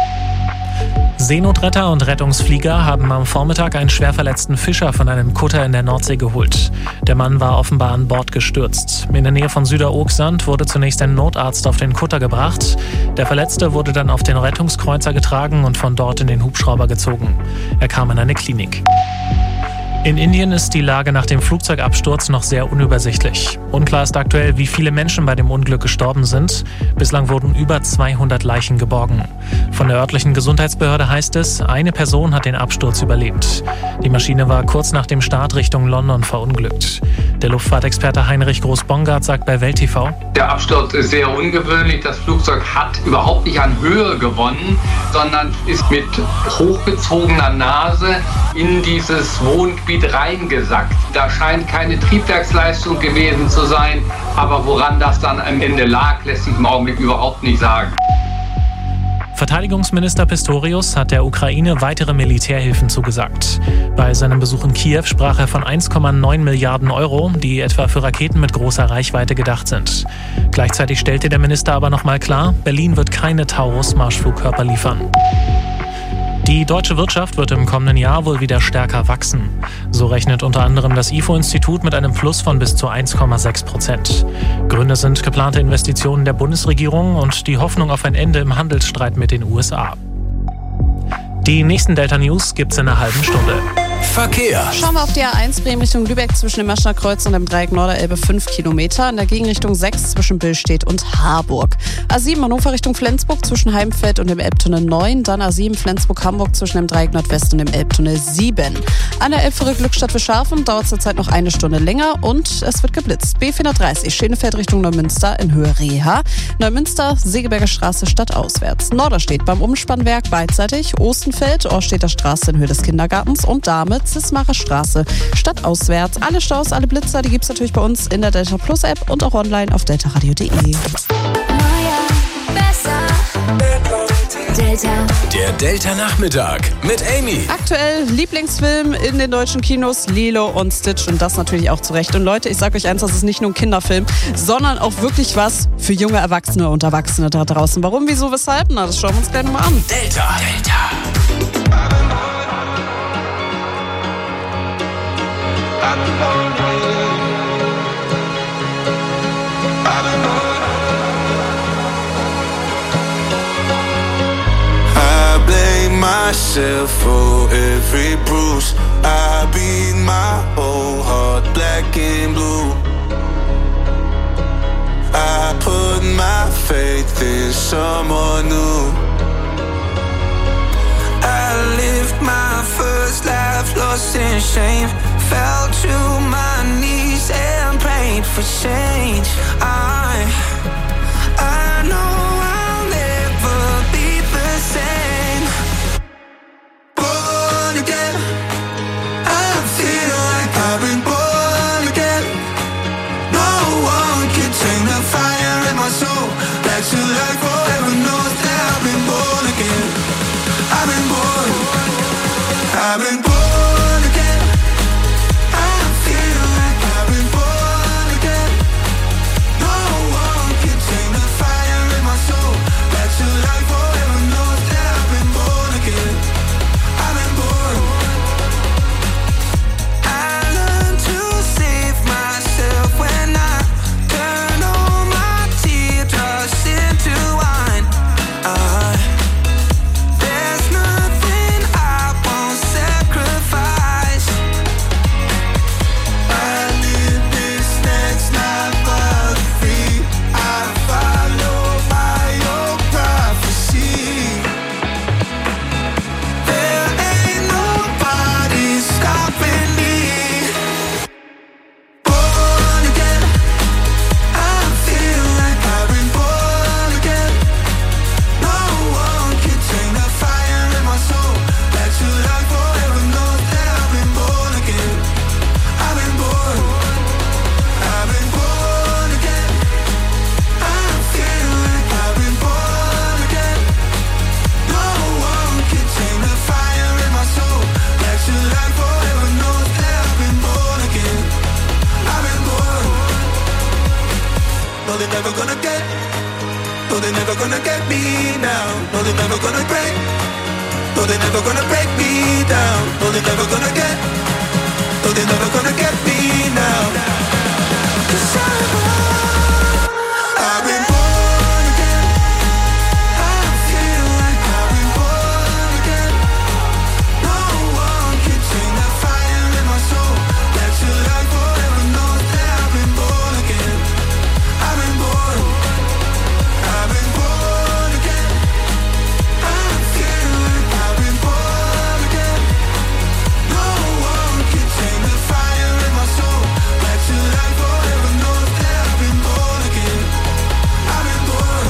Seenotretter und Rettungsflieger haben am Vormittag einen schwer verletzten Fischer von einem Kutter in der Nordsee geholt. Der Mann war offenbar an Bord gestürzt. In der Nähe von Süderogsand wurde zunächst ein Notarzt auf den Kutter gebracht. Der Verletzte wurde dann auf den Rettungskreuzer getragen und von dort in den Hubschrauber gezogen. Er kam in eine Klinik. In Indien ist die Lage nach dem Flugzeugabsturz noch sehr unübersichtlich. Unklar ist aktuell, wie viele Menschen bei dem Unglück gestorben sind. Bislang wurden über 200 Leichen geborgen. Von der örtlichen Gesundheitsbehörde heißt es, eine Person hat den Absturz überlebt. Die Maschine war kurz nach dem Start Richtung London verunglückt. Der Luftfahrtexperte Heinrich Groß-Bongard sagt bei Welt TV: Der Absturz ist sehr ungewöhnlich. Das Flugzeug hat überhaupt nicht an Höhe gewonnen, sondern ist mit hochgezogener Nase in dieses Wohngebiet reingesackt. Da scheint keine Triebwerksleistung gewesen zu sein, aber woran das dann am Ende lag, lässt sich im Augenblick überhaupt nicht sagen. Verteidigungsminister Pistorius hat der Ukraine weitere Militärhilfen zugesagt. Bei seinem Besuch in Kiew sprach er von 1,9 Milliarden €, die etwa für Raketen mit großer Reichweite gedacht sind. Gleichzeitig stellte der Minister aber nochmal klar, Berlin wird keine Taurus-Marschflugkörper liefern. Die deutsche Wirtschaft wird im kommenden Jahr wohl wieder stärker wachsen. So rechnet unter anderem das IFO-Institut mit einem Plus von bis zu 1,6%. Gründe sind geplante Investitionen der Bundesregierung und die Hoffnung auf ein Ende im Handelsstreit mit den USA. Die nächsten Delta News gibt's in einer halben Stunde. Verkehr. Schauen wir auf die A1 Bremen Richtung Lübeck zwischen dem Maschner Kreuz und dem Dreieck Norderelbe 5 Kilometer. In der Gegenrichtung 6 zwischen Billstedt und Harburg. A7 Hannover Richtung Flensburg zwischen Heimfeld und dem Elbtunnel 9. Dann A7 Flensburg-Hamburg zwischen dem Dreieck Nordwest und dem Elbtunnel 7. An der Elbfähre Glückstadt für Schafen dauert es zurzeit noch eine Stunde länger und es wird geblitzt. B430 Schenefeld Richtung Neumünster in Höhe Reha. Neumünster, Segeberger Straße stadtauswärts. Norderstedt beim Umspannwerk beidseitig. Ostenfeld, Orstedter Straße in Höhe des Kindergartens und damit Zismarer Straße stadtauswärts. Alle Staus, alle Blitzer, die gibt's natürlich bei uns in der Delta Plus App und auch online auf deltaradio.de. Delta. Der Delta-Nachmittag mit Amy. Aktuell Lieblingsfilm in den deutschen Kinos, Lilo und Stitch und das natürlich auch zu Recht. Und Leute, ich sage euch eins, das ist nicht nur ein Kinderfilm, sondern auch wirklich was für junge Erwachsene und Erwachsene da draußen. Warum, wieso, weshalb? Na, das schauen wir uns gleich nochmal an. Delta. I blame myself for every bruise. I beat my whole heart black and blue. I put my faith in someone new. I lived my first life lost in shame. Fell to my knees and prayed for change. I know I'll never be the same. Born again, I feel like I've been born again. No one can tame the fire in my soul. Back to life forever knows that I've been born again. I've been born. I've been born. There's nothing I won't sacrifice. they're never gonna get. No, they're never gonna get me now. No, they're never gonna break. No, they're never gonna break me down. No, they're never gonna get. No, they're never gonna get me now. 'Cause I've been born again. I feel like I've been born again. No one can tame that fire in my soul. That your life forever knows that I've been born again. I've been born. I've been born again. I feel like I've been born again. No one can tame the fire in my soul. That your life forever knows that I've been born again. I've been born.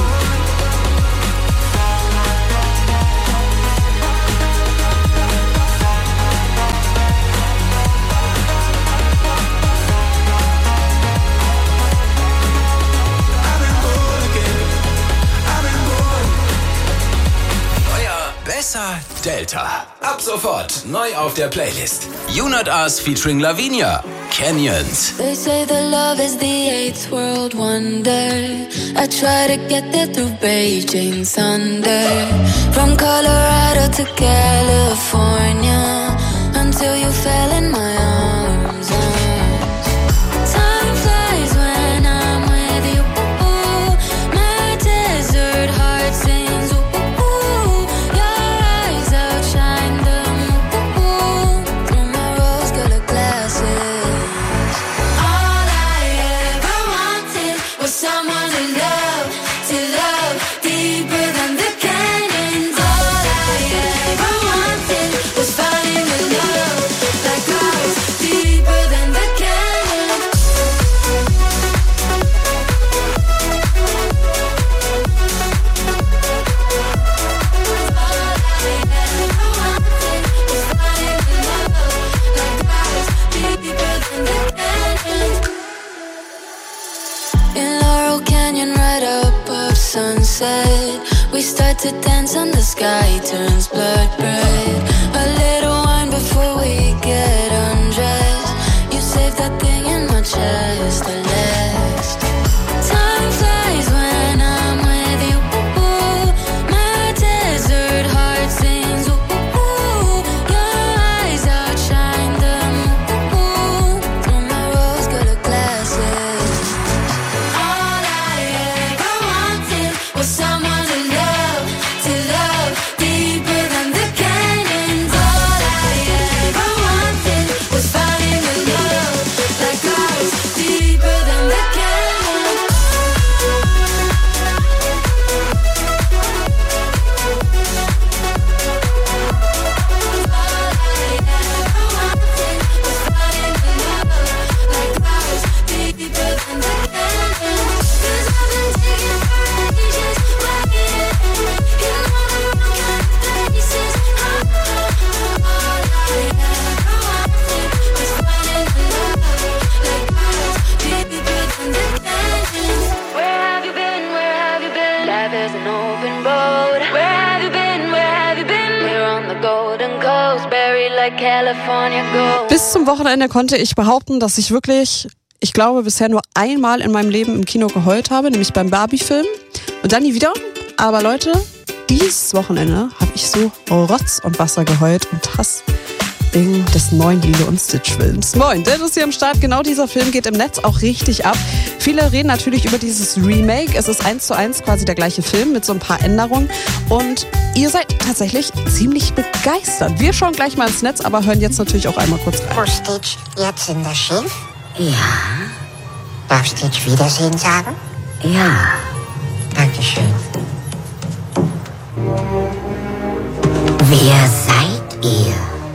Neuer, besser, Delta. Ab sofort neu auf der Playlist. Unit Us featuring Lavinia. Canyons. They say that love is the eighth world wonder. I try to get there through Beijing thunder. From Colorado to California, until you fell in my arms. Time flies when I'm with you. My desert heart sings. Your eyes outshine the moon through my rose-colored glasses. All I ever wanted was someone to love deeper than the canyons. All I ever wanted was finding the love that goes deeper than the canyons. In Laurel Canyon, right above sunset, we start to dance and the sky turns blood red. A little wine before we get undressed. You save that thing in my chest, the last. Time flies when I'm with you. My desert heart sings. Your eyes outshine the moon through my rose-colored glasses. All I ever wanted was someone to love deeper than the canyons. All I ever wanted was finding the love that goes deeper than the canyons. Where have you been? Where have you been? Life is an open road. Where have you been? Where have you been? We're on the golden coast, buried like California gold. Bis zum Wochenende konnte ich behaupten, dass ich wirklich, ich glaube, bisher nur einmal in meinem Leben im Kino geheult habe, nämlich beim Barbie-Film. Und dann nie wieder. Aber Leute, dieses Wochenende habe ich so Rotz und Wasser geheult und das wegen des neuen Lilo und Stitch-Films. Moin, der ist hier am Start. Genau dieser Film geht im Netz auch richtig ab. Viele reden natürlich über dieses Remake. Es ist 1:1 quasi der gleiche Film mit so ein paar Änderungen. Und ihr seid tatsächlich ziemlich begeistert. Wir schauen gleich mal ins Netz, aber hören jetzt natürlich auch einmal kurz rein. Wo Stitch jetzt in das Schiff? Ja. Darf Stitch Wiedersehen sagen? Ja. Dankeschön. Wer seid ihr?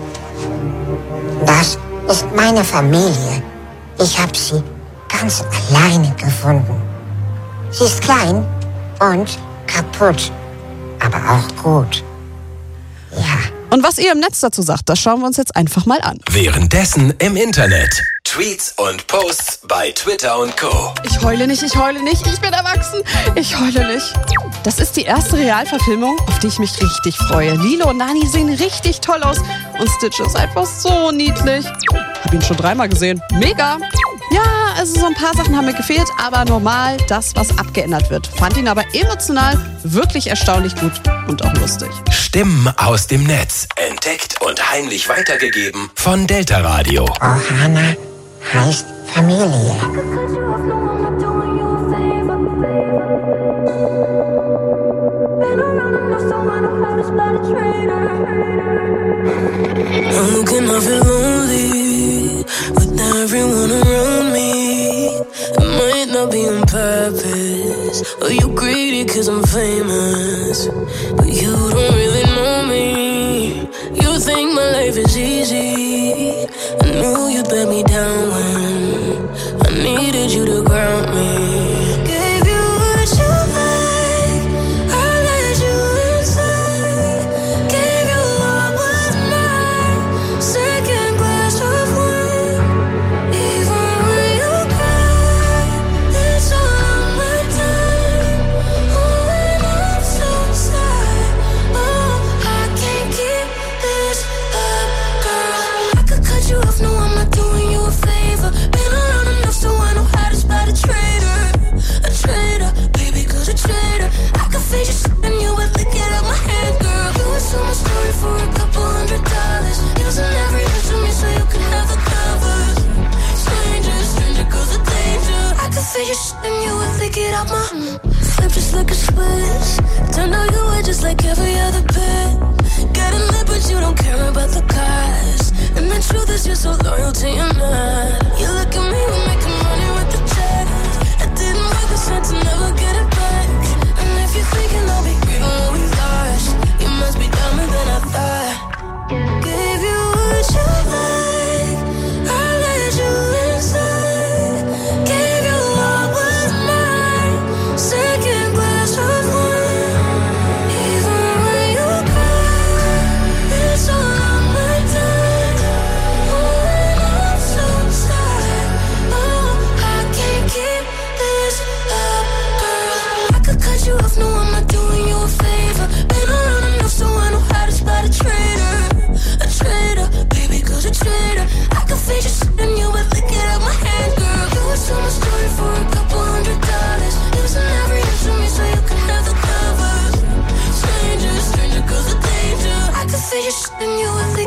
Das ist meine Familie. Ich habe sie ganz alleine gefunden. Sie ist klein und kaputt, aber auch gut. Ja. Und was ihr im Netz dazu sagt, das schauen wir uns jetzt einfach mal an. Währenddessen im Internet. Tweets und Posts bei Twitter und Co. Ich heule nicht, ich bin erwachsen, ich heule nicht. Das ist die erste Realverfilmung, auf die ich mich richtig freue. Lilo und Nani sehen richtig toll aus und Stitch ist einfach so niedlich. Hab ihn schon 3-mal gesehen. Mega! Ja, also so ein paar Sachen haben mir gefehlt, aber normal das, was abgeändert wird. Fand ihn aber emotional wirklich erstaunlich gut und auch lustig. Stimmen aus dem Netz. Entdeckt und heimlich weitergegeben von Delta Radio. Ohana heißt Familie. I'm looking, I feel lonely with everyone around me. It might not be on purpose, or you greedy cause I'm famous, but you don't really know me. You think my life is easy. I knew you'd let me down when I needed you to ground me. Gave you what you like, I let you inside. Gave you what was mine, second glass of wine. Even when you cry, it's all on my time. Oh, and I'm so sad. Oh, I can't keep this up, girl. I could cut you off, no, I'm not doing you a favor. Been around enough so I know how to spot a traitor. A traitor, baby, cause a traitor. I could face you and you would lick it out my hand, girl. You would sell my story for a couple $100. Using every inch of me so you can have the covers. Stranger, stranger, goes the danger. I could face you and you would lick it out my flip just like a switch. Turned out you were just like every other bit. Got a lip but you don't care about the cost. And the truth is you're so loyal to your man. You look at me, we're making money with the check. I didn't work a cent to never get it back. And if you're thinking I'll be grieving what we lost, you must be dumber than I thought. Gave you what you like, I let you inside. Gave you what was mine, second glass of wine. Even when you cry, it's all on my time. Oh, and I'm so sad. Oh, I can't keep this up, girl. I could cut you off, no, I'm not doing you a favor. Been around enough so I know how to spot a traitor. A traitor, baby, cause a traitor. I could face you and you would lick it out my hand, girl. You would sell my story for a couple $100. Using every inch of me so you can have the covers. Stranger, stranger, cause the danger. I could face you and you would lick